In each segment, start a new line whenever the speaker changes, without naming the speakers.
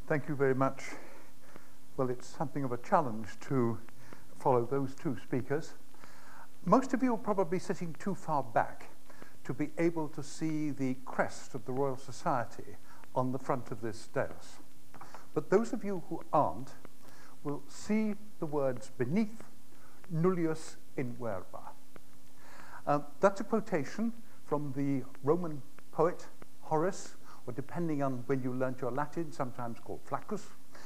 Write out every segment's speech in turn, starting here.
Thank you very much. Well, it's something of a challenge to follow those two speakers. Most of you are probably sitting too far back to be able to see the crest of the Royal Society on the front of this dais. But those of you who aren't will see the words beneath, nullius in verba. That's a quotation from the Roman poet Horace, or depending on when you learnt your Latin, sometimes called Flaccus.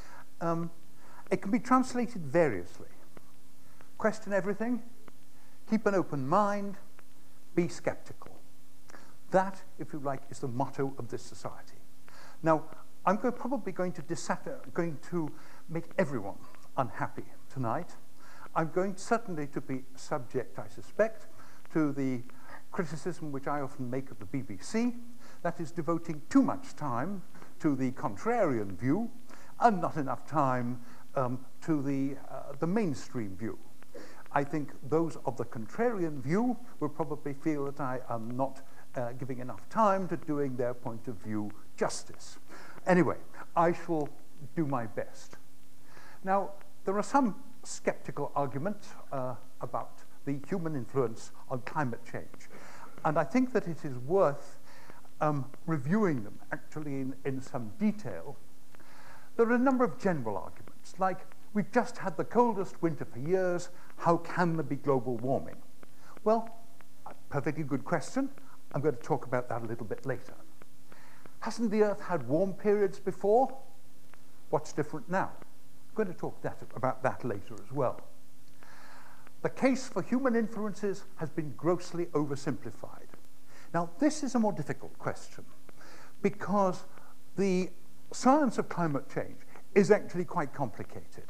It can be translated variously. Question everything, keep an open mind, be skeptical. That, if you like, is the motto of this society. Now, I'm probably going to make everyone unhappy tonight. I'm going certainly to be subject, I suspect, to the criticism which I often make of the BBC, that is devoting too much time to the contrarian view and not enough time to the mainstream view. I think those of the contrarian view will probably feel that I am not giving enough time to doing their point of view justice. Anyway, I shall do my best. Now, there are some skeptical arguments about the human influence on climate change. And I think that it is worth reviewing them actually in some detail. There are a number of general arguments, like we've just had the coldest winter for years, how can there be global warming? Well, a perfectly good question. I'm going to talk about that a little bit later. Hasn't the Earth had warm periods before? What's different now? I'm going to talk about that later as well. The case for human influences has been grossly oversimplified. Now, this is a more difficult question because the science of climate change is actually quite complicated.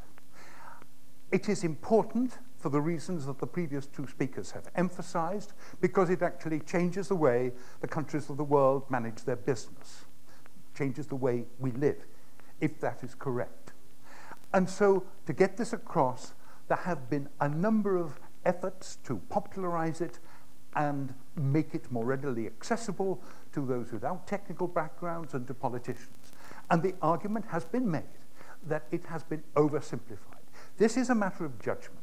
It is important for the reasons that the previous two speakers have emphasized, because it actually changes the way the countries of the world manage their business, changes the way we live, if that is correct. And so, to get this across, there have been a number of efforts to popularize it and make it more readily accessible to those without technical backgrounds and to politicians. And the argument has been made that it has been oversimplified. This is a matter of judgment.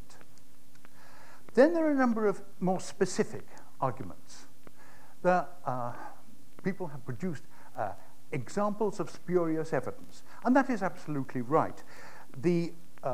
Then there are a number of more specific arguments. People have produced examples of spurious evidence, and that is absolutely right. The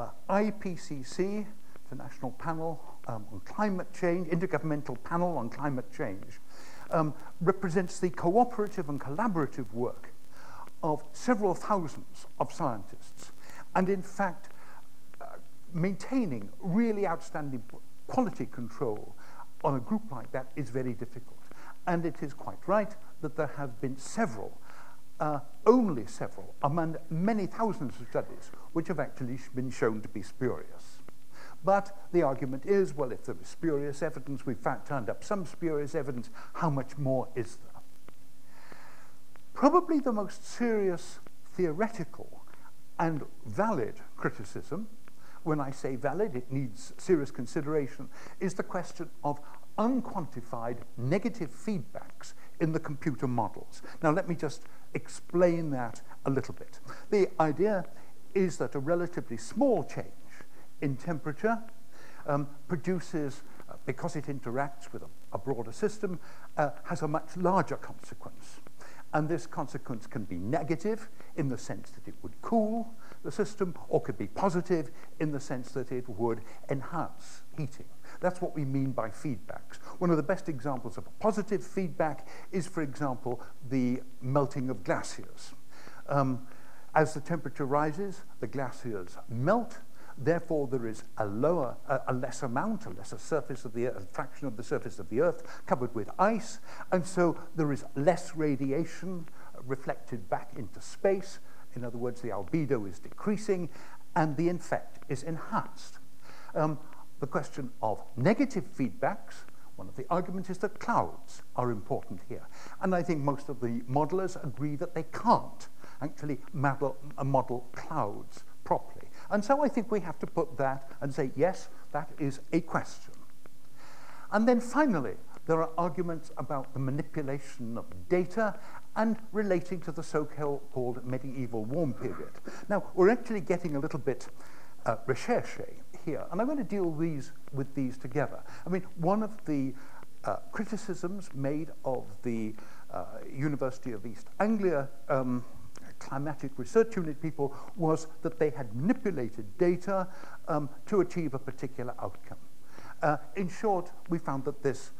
IPCC, International Panel on Climate Change, Intergovernmental Panel on Climate Change, represents the cooperative and collaborative work of several thousands of scientists. And in fact, maintaining really outstanding quality control on a group like that is very difficult. And it is quite right that there have been several, only several, among many thousands of studies, which have actually been shown to be spurious. But the argument is, well, if there is spurious evidence, we've turned up some spurious evidence, how much more is there? Probably the most serious theoretical and valid criticism, when I say valid, it needs serious consideration, is the question of unquantified negative feedbacks in the computer models. Now, let me just explain that a little bit. The idea is that a relatively small change in temperature produces, because it interacts with a broader system, has a much larger consequence. And this consequence can be negative in the sense that it would cool the system, or could be positive in the sense that it would enhance heating. That's what we mean by feedbacks. One of the best examples of a positive feedback is, for example, the melting of glaciers. As the temperature rises, the glaciers melt. Therefore, there is a lesser surface of the Earth, fraction of the surface of the Earth covered with ice, and so there is less radiation reflected back into space. In other words, the albedo is decreasing, and the effect is enhanced. The question of negative feedbacks, one of the arguments is that clouds are important here. And I think most of the modelers agree that they can't actually model clouds properly. And so I think we have to put that and say, yes, that is a question. And then finally, there are arguments about the manipulation of data and relating to the so-called medieval warm period. Now, we're actually getting a little bit recherche here, and I'm going to deal with these together. I mean, one of the criticisms made of the University of East Anglia Climatic Research Unit people was that they had manipulated data to achieve a particular outcome. In short, we found that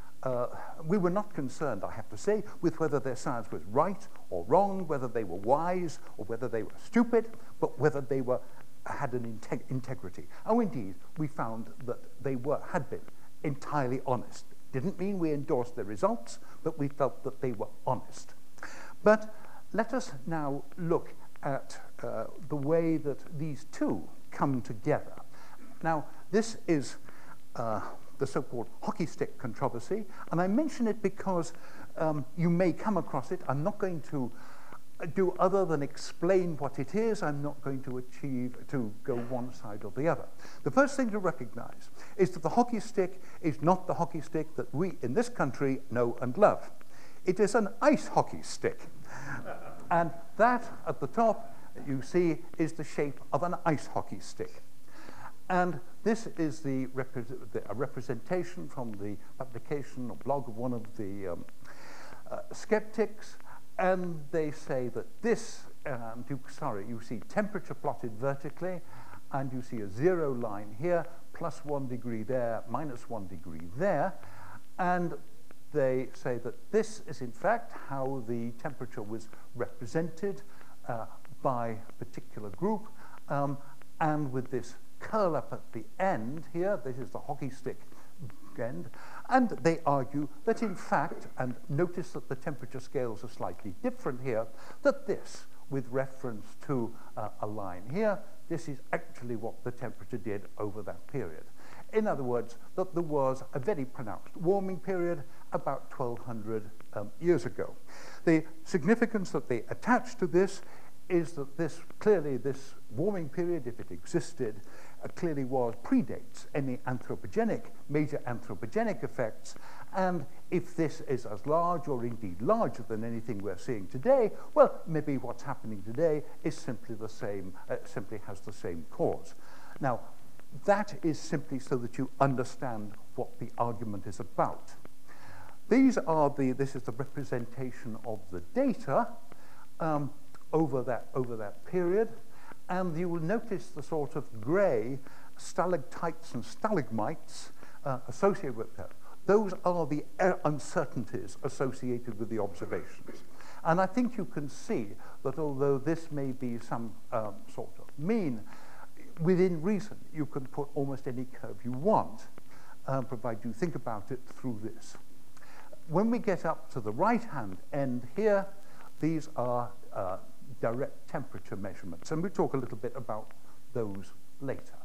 we were not concerned, I have to say, with whether their science was right or wrong, whether they were wise or whether they were stupid, but whether they had an integrity. Oh, indeed, we found that they had been entirely honest. Didn't mean we endorsed their results, but we felt that they were honest. But let us now look at the way that these two come together. Now, this is the so-called hockey stick controversy, and I mention it because you may come across it. I'm not going to do other than explain what it is. I'm not going to go one side or the other. The first thing to recognize is that the hockey stick is not the hockey stick that we in this country know and love. It is an ice hockey stick. And that at the top, you see, is the shape of an ice hockey stick. And this is a representation from the publication or blog of one of the skeptics, and they say that this, you see temperature plotted vertically, and you see a 0 line here, plus 1 degree there, minus 1 degree there, and they say that this is in fact how the temperature was represented by a particular group, and with this curl up at the end here, this is the hockey stick end, and they argue that in fact, and notice that the temperature scales are slightly different here, that this, with reference to a line here, this is actually what the temperature did over that period. In other words, that there was a very pronounced warming period about 1200 years ago. The significance that they attach to this is that this warming period, if it existed, clearly predates any major anthropogenic effects, and if this is as large or indeed larger than anything we're seeing today, well, maybe what's happening today is simply the same, simply has the same cause. Now, that is simply so that you understand what the argument is about. This is the representation of the data over that period, and you will notice the sort of grey stalactites and stalagmites associated with that. Those are the uncertainties associated with the observations. And I think you can see that although this may be some sort of mean, within reason, you can put almost any curve you want, provided you think about it through this. When we get up to the right-hand end here, these are direct temperature measurements, and we'll talk a little bit about those later.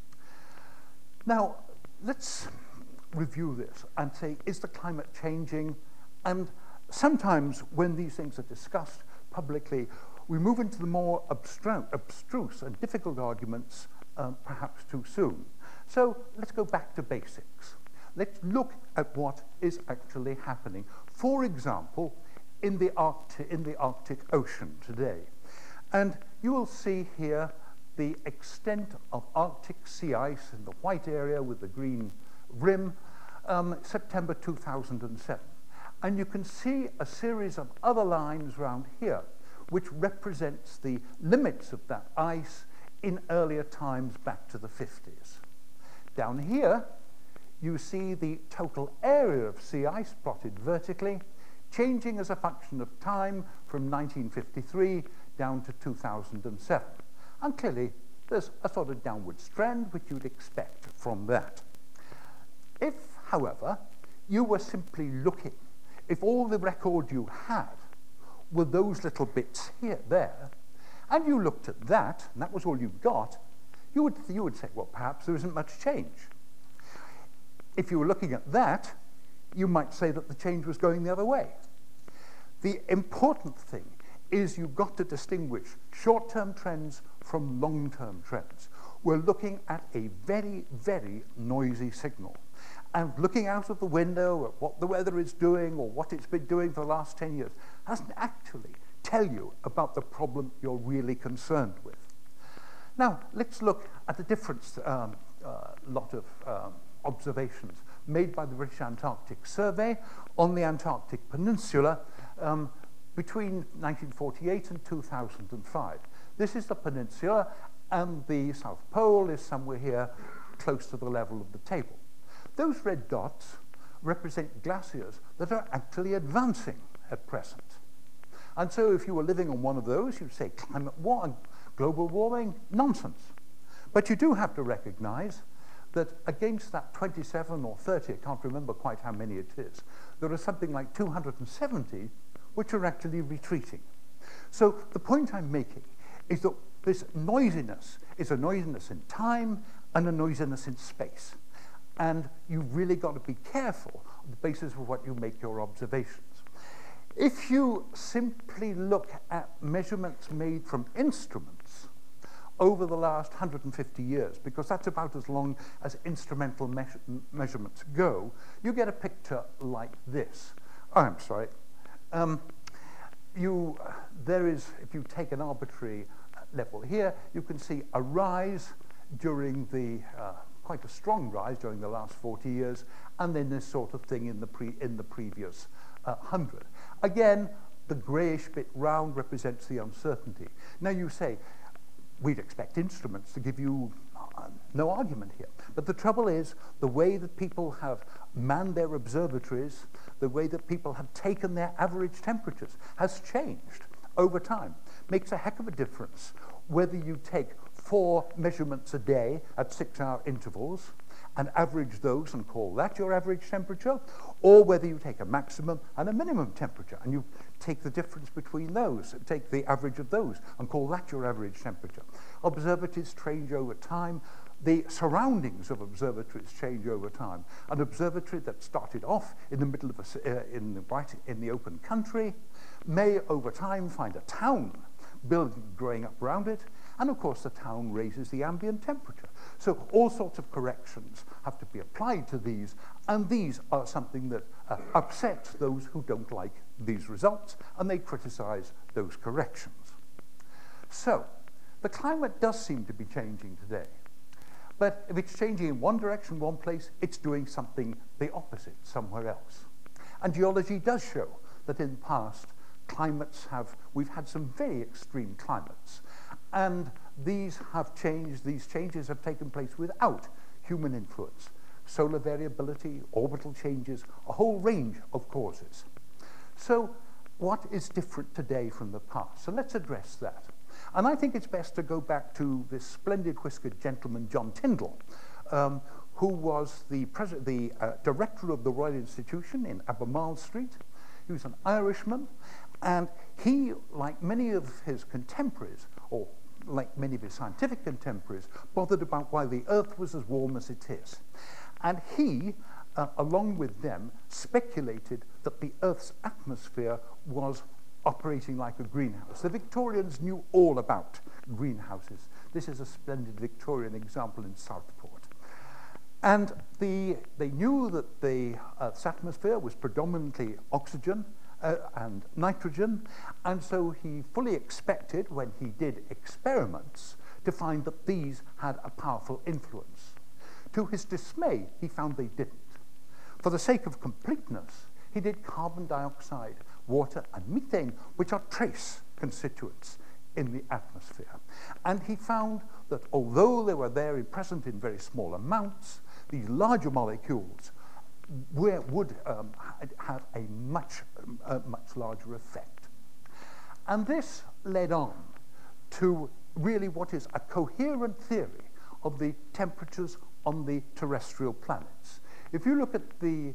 Now, let's review this and say, is the climate changing? And sometimes when these things are discussed publicly, we move into the more abstruse and difficult arguments perhaps too soon. So let's go back to basics. Let's look at what is actually happening. For example, in the Arctic Ocean today. And you will see here the extent of Arctic sea ice in the white area with the green rim, September 2007. And you can see a series of other lines around here, which represents the limits of that ice in earlier times back to the 50s. Down here, you see the total area of sea ice plotted vertically, changing as a function of time from 1953 down to 2007. And clearly, there's a sort of downward trend which you'd expect from that. If, however, you were simply looking, if all the record you had were those little bits there, and you looked at that, and that was all you got, you would say, well, perhaps there isn't much change. If you were looking at that, you might say that the change was going the other way. The important thing is you've got to distinguish short-term trends from long-term trends. We're looking at a very, very noisy signal. And looking out of the window at what the weather is doing or what it's been doing for the last 10 years doesn't actually tell you about the problem you're really concerned with. Now, let's look at the different lot of observations made by the British Antarctic Survey on the Antarctic Peninsula between 1948 and 2005. This is the peninsula, and the South Pole is somewhere here close to the level of the table. Those red dots represent glaciers that are actually advancing at present. And so if you were living on one of those, you'd say climate war, global warming, nonsense. But you do have to recognize that against that 27 or 30, I can't remember quite how many it is, there are something like 270 which are actually retreating. So the point I'm making is that this noisiness is a noisiness in time and a noisiness in space. And you've really got to be careful on the basis of what you make your observations. If you simply look at measurements made from instruments over the last 150 years, because that's about as long as instrumental measurements go, you get a picture like this. Oh, I'm sorry. There is, if you take an arbitrary level here, you can see a rise during the, quite a strong rise during the last 40 years, and then this sort of thing in the previous 100. Again, the greyish bit round represents the uncertainty. Now you say, we'd expect instruments to give you no argument here. But the trouble is, the way that people have manned their observatories, the way that people have taken their average temperatures has changed over time. Makes a heck of a difference whether you take 4 measurements a day at 6-hour intervals and average those and call that your average temperature, or whether you take a maximum and a minimum temperature and you take the difference between those, take the average of those and call that your average temperature. Observatories change over time. The surroundings of observatories change over time. An observatory that started off in the middle of in the open country may over time find a town growing up around it, and of course the town raises the ambient temperature. So all sorts of corrections have to be applied to these, and these are something that upsets those who don't like these results, and they criticize those corrections. So the climate does seem to be changing today. But if it's changing in one direction, one place, it's doing something the opposite somewhere else. And geology does show that in the past, we've had some very extreme climates. And these changes have taken place without human influence. Solar variability, orbital changes, a whole range of causes. So what is different today from the past? So let's address that. And I think it's best to go back to this splendid whiskered gentleman, John Tyndall, who was the director of the Royal Institution in Albemarle Street. He was an Irishman, and he, like many of his contemporaries, or like many of his scientific contemporaries, bothered about why the Earth was as warm as it is. And he, along with them, speculated that the Earth's atmosphere was operating like a greenhouse. The Victorians knew all about greenhouses. This is a splendid Victorian example in Southport. And they knew that the Earth's atmosphere was predominantly oxygen and nitrogen, and so he fully expected, when he did experiments, to find that these had a powerful influence. To his dismay, he found they didn't. For the sake of completeness, he did carbon dioxide, water, and methane, which are trace constituents in the atmosphere. And he found that although they were present in very small amounts, these larger molecules would have a much larger effect. And this led on to really what is a coherent theory of the temperatures on the terrestrial planets. If you look at the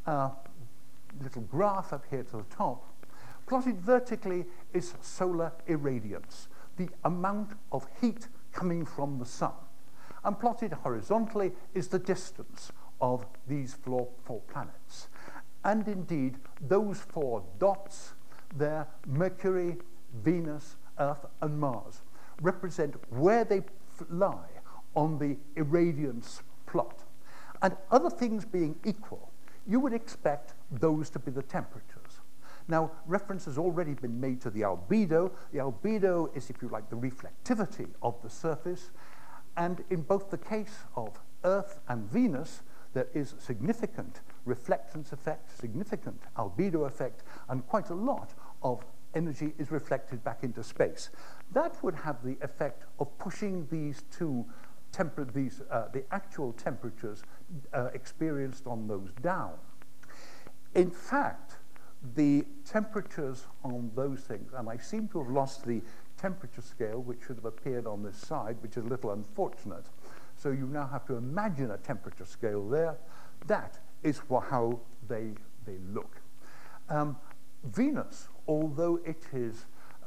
little graph up here to the top, plotted vertically is solar irradiance, the amount of heat coming from the sun. And plotted horizontally is the distance of these four planets. And indeed, those 4 dots there, Mercury, Venus, Earth, and Mars, represent where they lie on the irradiance plot. And other things being equal, you would expect those to be the temperatures. Now, reference has already been made to the albedo. The albedo is, if you like, the reflectivity of the surface. And in both the case of Earth and Venus, there is significant reflectance effect, significant albedo effect, and quite a lot of energy is reflected back into space. That would have the effect of pushing these two the actual temperatures experienced on those down. In fact, the temperatures on those things, and I seem to have lost the temperature scale, which should have appeared on this side, which is a little unfortunate. So you now have to imagine a temperature scale there. That is how they look. Venus, although it is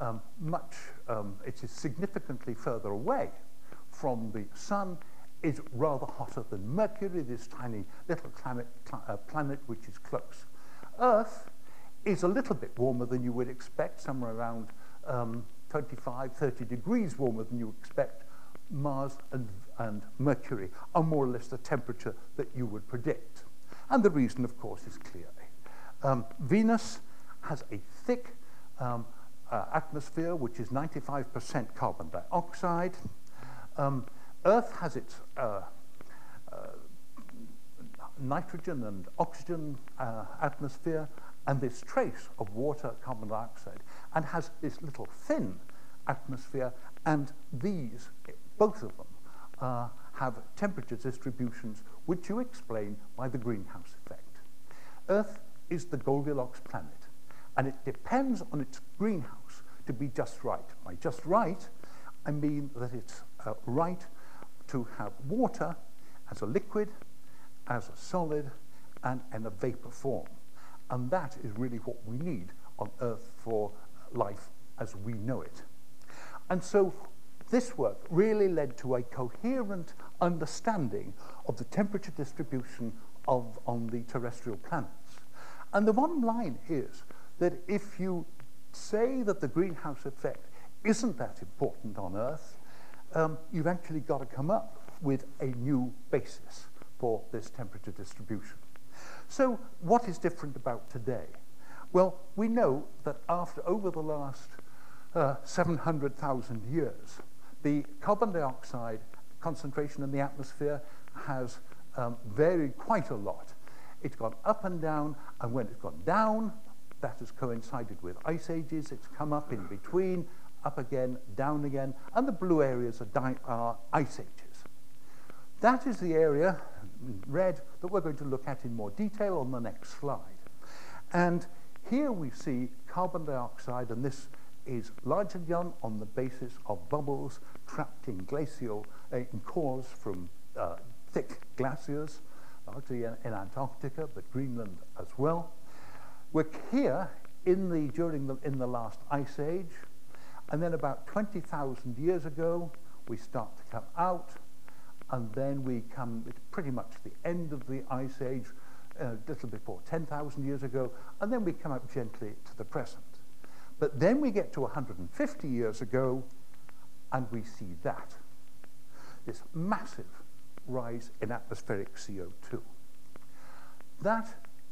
significantly further away from the sun, is rather hotter than Mercury, this tiny little planet which is close. Earth is a little bit warmer than you would expect, somewhere around 25, 30 degrees warmer than you expect. Mars and Mercury are more or less the temperature that you would predict. And the reason, of course, is clear. Venus has a thick atmosphere, which is 95% carbon dioxide. Earth has its nitrogen and oxygen atmosphere, and this trace of water, carbon dioxide, and has this little thin atmosphere, and these, both of them, have temperature distributions which you explain by the greenhouse effect. Earth is the Goldilocks planet, and it depends on its greenhouse to be just right. By just right, I mean that it's right to have water as a liquid, as a solid, and in a vapor form. And that is really what we need on Earth for life as we know it. And so this work really led to a coherent understanding of the temperature distribution on the terrestrial planets. And the bottom line is that if you say that the greenhouse effect isn't that important on Earth, you've actually got to come up with a new basis for this temperature distribution. So what is different about today? Well, we know that over the last 700,000 years, the carbon dioxide concentration in the atmosphere has varied quite a lot. It's gone up and down, and when it's gone down, that has coincided with ice ages. It's come up in between, up again, down again, and the blue areas are ice ages. That is the area, red, that we're going to look at in more detail on the next slide. And here we see carbon dioxide, and this is largely done on the basis of bubbles trapped in in cores from thick glaciers, largely in Antarctica, but Greenland as well. We're here in the last ice age, and then about 20,000 years ago, we start to come out, and then we come at pretty much the end of the ice age, a little before 10,000 years ago, and then we come up gently to the present. But then we get to 150 years ago, and we see this massive rise in atmospheric CO2. That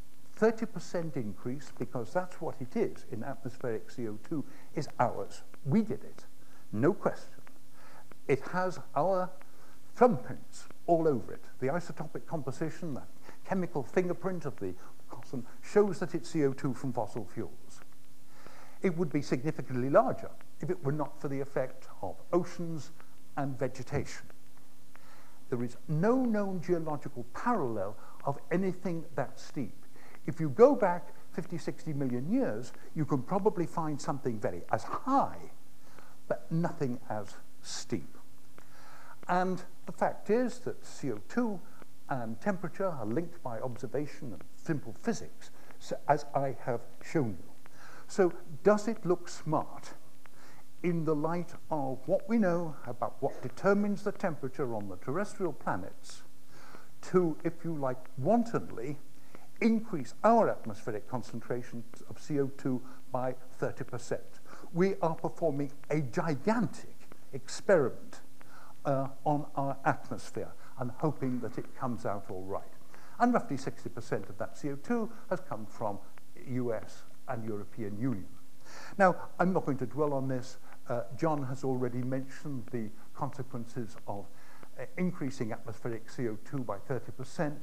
30% increase, because that's what it is in atmospheric CO2, is ours. We did it, no question. It has our thumbprints all over it. The isotopic composition, that chemical fingerprint of the cosm, shows that it's CO2 from fossil fuels. It would be significantly larger if it were not for the effect of oceans and vegetation. There is no known geological parallel of anything that steep. If you go back 50, 60 million years, you can probably find something as high, but nothing as steep. And the fact is that CO2 and temperature are linked by observation and simple physics, as I have shown you. So does it look smart in the light of what we know about what determines the temperature on the terrestrial planets to, if you like, wantonly increase our atmospheric concentrations of CO2 by 30%? We are performing a gigantic experiment on our atmosphere and hoping that it comes out all right. And roughly 60% of that CO2 has come from US and European Union. Now, I'm not going to dwell on this. John has already mentioned the consequences of increasing atmospheric CO2 by 30%.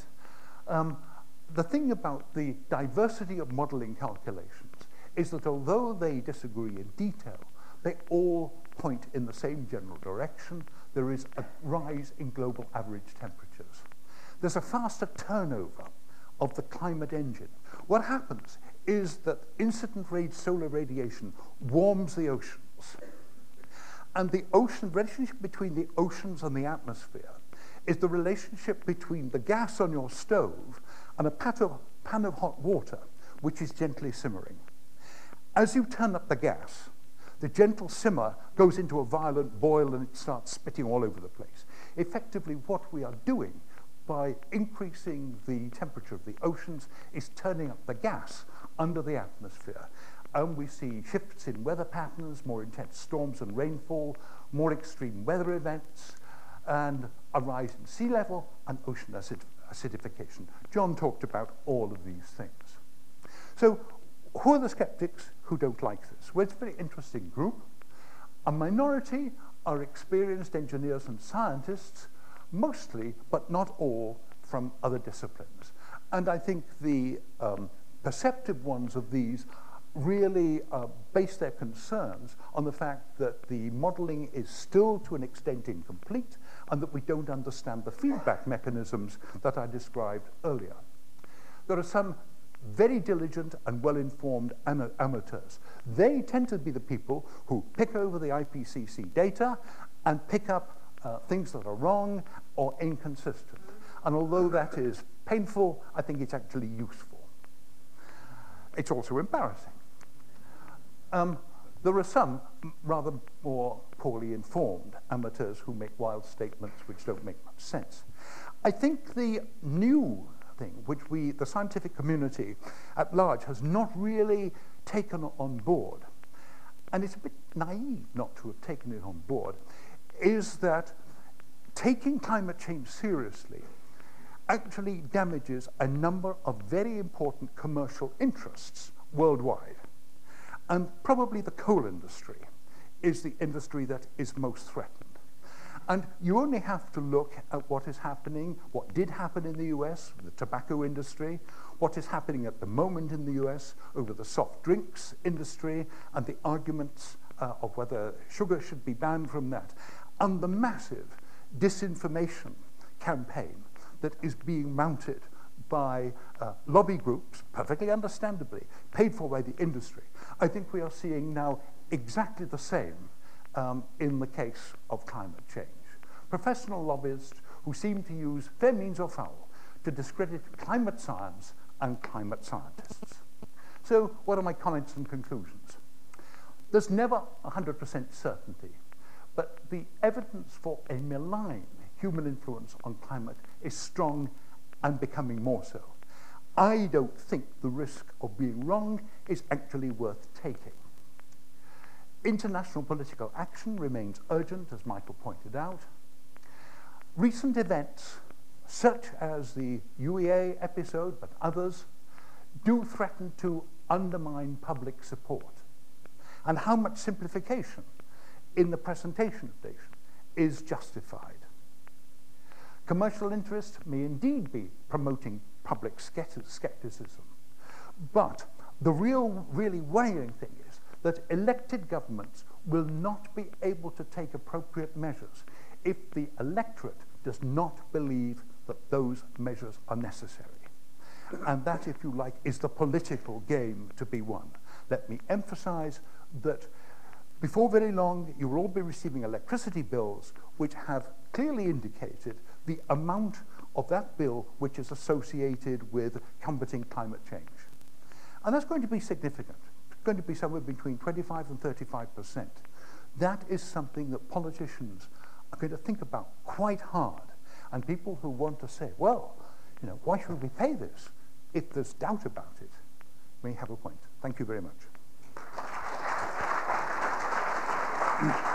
The thing about the diversity of modeling calculations is that although they disagree in detail, they all point in the same general direction. There is a rise in global average temperatures. There's a faster turnover of the climate engine. What happens is that incident range solar radiation warms the oceans. And the relationship between the oceans and the atmosphere is the relationship between the gas on your stove and a pan of hot water, which is gently simmering. As you turn up the gas, the gentle simmer goes into a violent boil and it starts spitting all over the place. Effectively, what we are doing by increasing the temperature of the oceans is turning up the gas under the atmosphere. And we see shifts in weather patterns, more intense storms and rainfall, more extreme weather events, and a rise in sea level and ocean acidification. John talked about all of these things. So who are the skeptics who don't like this? Well, it's a very interesting group. A minority are experienced engineers and scientists, mostly, but not all, from other disciplines. And I think the perceptive ones of these really base their concerns on the fact that the modeling is still to an extent incomplete and that we don't understand the feedback mechanisms that I described earlier. There are some very diligent and well-informed amateurs. They tend to be the people who pick over the IPCC data and pick up things that are wrong or inconsistent. And although that is painful, I think it's actually useful. It's also embarrassing. There are some rather more poorly informed amateurs who make wild statements which don't make much sense. I think the new thing, which the scientific community at large has not really taken on board, and it's a bit naive not to have taken it on board, is that taking climate change seriously actually damages a number of very important commercial interests worldwide. And probably the coal industry is the industry that is most threatened. And you only have to look at what is happening, what did happen in the US, the tobacco industry, what is happening at the moment in the US over the soft drinks industry, and the arguments of whether sugar should be banned from that, and the massive disinformation campaign that is being mounted by lobby groups, perfectly understandably, paid for by the industry. I think we are seeing now exactly the same in the case of climate change. Professional lobbyists who seem to use fair means or foul to discredit climate science and climate scientists. So what are my comments and conclusions? There's never 100% certainty, but the evidence for a malign human influence on climate is strong and becoming more so. I don't think the risk of being wrong is actually worth taking. International political action remains urgent, as Michael pointed out. Recent events, such as the UEA episode, but others, do threaten to undermine public support. And how much simplification in the presentation of data is justified. Commercial interest may indeed be promoting public skepticism, but the really worrying thing is that elected governments will not be able to take appropriate measures if the electorate does not believe that those measures are necessary. And that, if you like, is the political game to be won. Let me emphasize that before very long, you will all be receiving electricity bills which have clearly indicated the amount of that bill which is associated with combating climate change. And that's going to be significant. It's going to be somewhere between 25 and 35%. That is something that politicians are going to think about quite hard. And people who want to say, well, why should we pay this if there's doubt about it, may have a point. Thank you very much.